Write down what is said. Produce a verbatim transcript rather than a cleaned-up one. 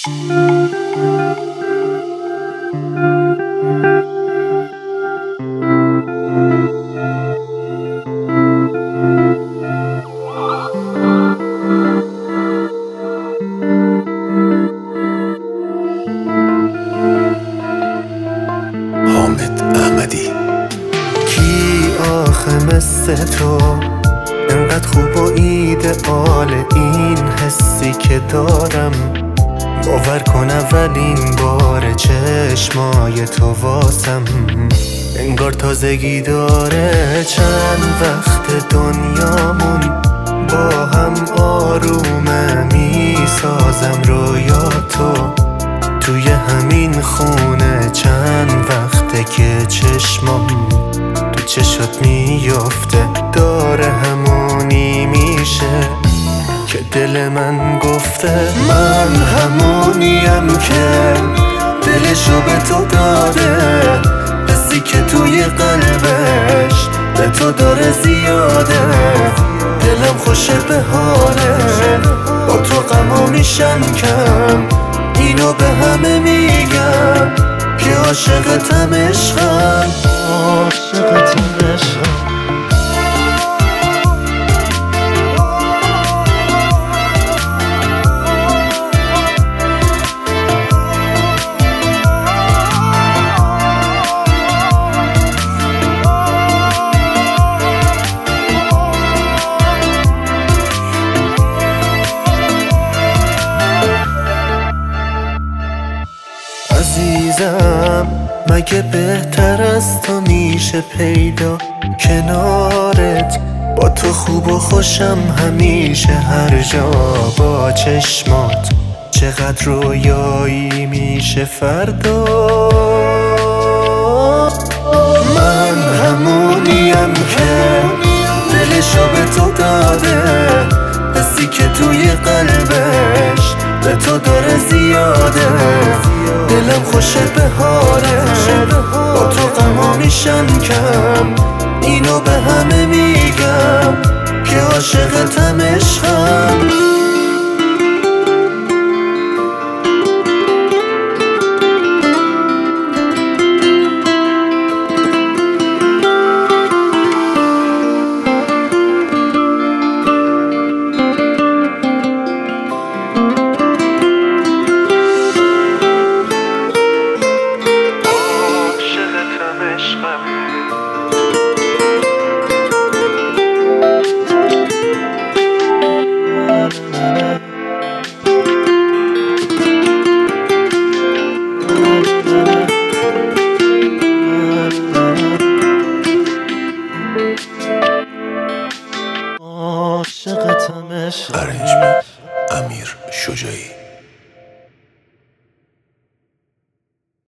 حامد احمدی. کی آخه مثل تو انقدر خوب و ایدئال، این حسی که دارم باور کن اولین بار چشمای تو واسم انگار تازگی داره. چند وقت دنیامون با هم آرومه، میسازم رویا تو توی همین خونه. چند وقته که چشمام تو چشات میافته، داره همونی میشه که دل من گفته. من همونیم که دلشو به تو داده، حسی که توی قلبش به تو داره زیاده. دلم خوشه به حاله، با تو غمو میشم کم. اینو به همه میگم که عاشقتم عشقم، عاشقتم عشقم. عزیزم مگه بهتر از تو میشه پیدا کنارت؟ با تو خوب و خوشم همیشه هر جا. با چشمات چقدر رویایی میشه فردا. من همونیم که دلشو به تو داده، حسی که توی قلبش به تو داره زیاده. دلم خوشه به حاله، با تو غمو میشم کم. اینو به همه میگم که عاشقتم عشقم. عاشقتم عشقم. ارنجمنت امیر شجاعی.